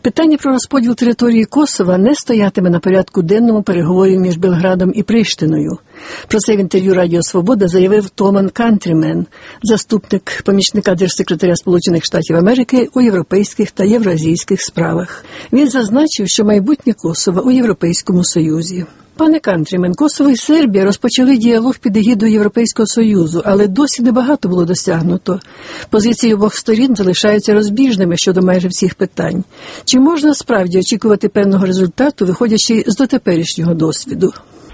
Питання про розподіл території Косова не стоятиме на порядку денному переговорів між Белградом і Приштиною. Про це в інтерв'ю Радіо Свобода заявив Томан Кантрімен, заступник помічника держсекретаря Сполучених Штатів Америки у європейських та євразійських справах. Він зазначив, що майбутнє Косова у Європейському Союзі. Пане Кантрімен, Косово і Сербія розпочали діалог під егідою Європейського Союзу, але досі небагато було досягнуто. Позиції обох сторін залишаються розбіжними щодо майже всіх питань. Чи можна справді очікувати певного результату, виходячи з дотеперішнього досвіду?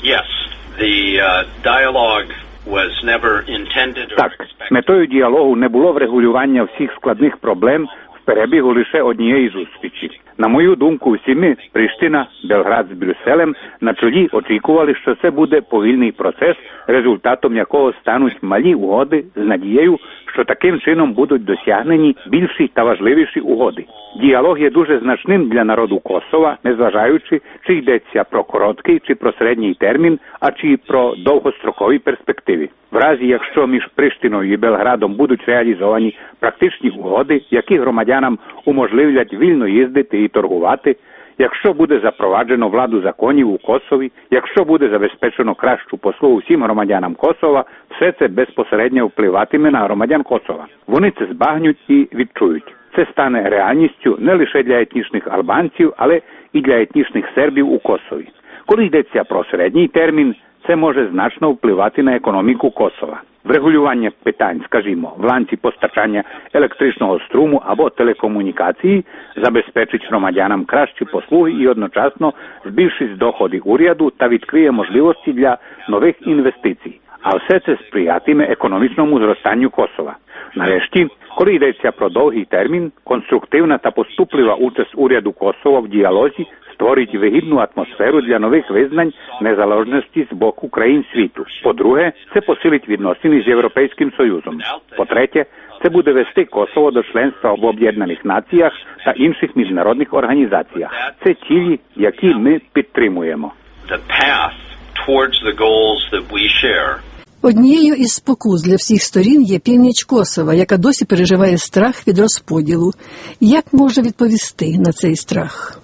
Так, метою діалогу не було врегулювання всіх складних проблем в перебігу лише однієї зустрічі. На мою думку, всі ми, Приштина, Белград з Брюсселем, на чолі очікували, що це буде повільний процес, результатом якого стануть малі угоди з надією, що таким чином будуть досягнені більші та важливіші угоди. Діалог є дуже значним для народу Косова, незважаючи, чи йдеться про короткий чи про середній термін, а чи про довгострокові перспективи. В разі, якщо між Приштиною і Белградом будуть реалізовані практичні угоди, які громадянам уможливлять вільно їздити і торгувати, якщо буде запроваджено владу законів у Косові, якщо буде забезпечено кращу послугу всім громадянам Косова, все це безпосередньо впливатиме на громадян Косова. Вони це збагнють і відчують. Це стане реальністю не лише для етнічних албанців, але і для етнічних сербів у Косові. Коли йдеться про середній термін, це може значно впливати на економіку Косова. Врегулювання питань, скажімо, в ланці постачання електричного струму або телекомунікації забезпечить громадянам кращі послуги і одночасно збільшить доходи уряду та відкриє можливості для нових інвестицій. А все це сприятиме економічному зростанню Косова. Нарешті, коли йдеться про довгий термін, конструктивна та поступлива участь уряду Косова в діалозі створить вигідну атмосферу для нових визнань незалежності з боку країн світу. По-друге, це посилить відносини з Європейським Союзом. По-третє, це буде вести Косово до членства в Об'єднаних Націях та інших міжнародних організаціях. Це цілі, які ми підтримуємо. Однією із спокус для всіх сторін є північ Косова, яка досі переживає страх від розподілу. Як можна відповісти на цей страх?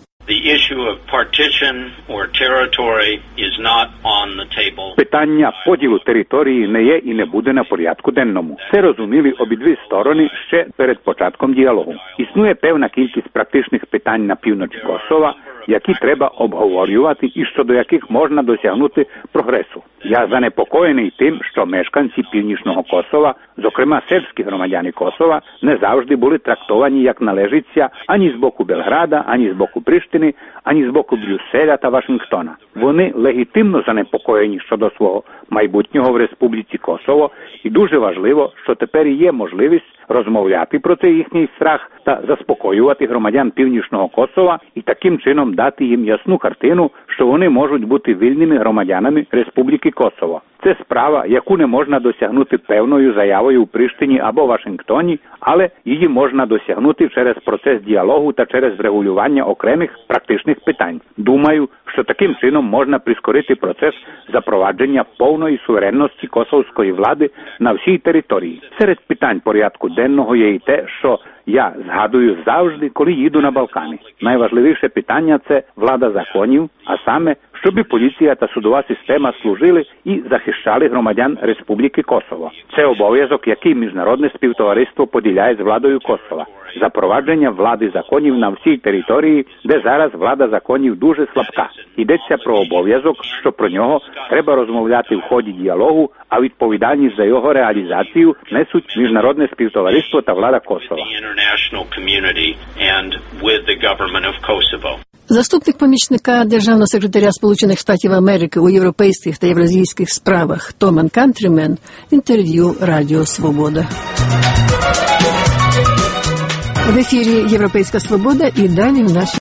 Питання поділу території не є і не буде на порядку денному. Це розуміли обидві сторони ще перед початком діалогу. Існує певна кількість практичних питань на півночі Косова, які треба обговорювати і щодо яких можна досягнути прогресу. Я занепокоєний тим, що мешканці північного Косова, зокрема сербські громадяни Косова, не завжди були трактовані як належиться ані з боку Белграда, ані з боку Приштини, ані з боку Брюсселя та Вашингтона. Вони легітимно занепокоєні щодо свого майбутнього в Республіці Косово, і дуже важливо, що тепер є можливість розмовляти про цей їхній страх та заспокоювати громадян північного Косова і таким чином дати їм ясну картину, що вони можуть бути вільними громадянами Республіки Косово. Це справа, яку не можна досягнути певною заявою у Приштині або Вашингтоні, але її можна досягнути через процес діалогу та через врегулювання окремих практичних питань. Думаю, що таким чином можна прискорити процес запровадження повної суверенності косовської влади на всій території. Серед питань порядку денного є і те, що я згадую завжди, коли їду на Балкани. Найважливіше питання – це влада законів, а саме, щоб поліція та судова система служили і захищали громадян Республіки Косово. Це обов'язок, який міжнародне співтовариство поділяє з владою Косова. Запровадження влади законів на всій території, де зараз влада законів дуже слабка. Йдеться про обов'язок, що про нього треба розмовляти в ході діалогу, а відповідальність за його реалізацію несуть міжнародне співтовариство та влада Косова. Заступник помічника державного секретаря Сполучених Штатів Америки у європейських та євразійських справах Томан Кантрімен, інтерв'ю Радіо Свобода. В ефірі Європейська Свобода і далі в нашій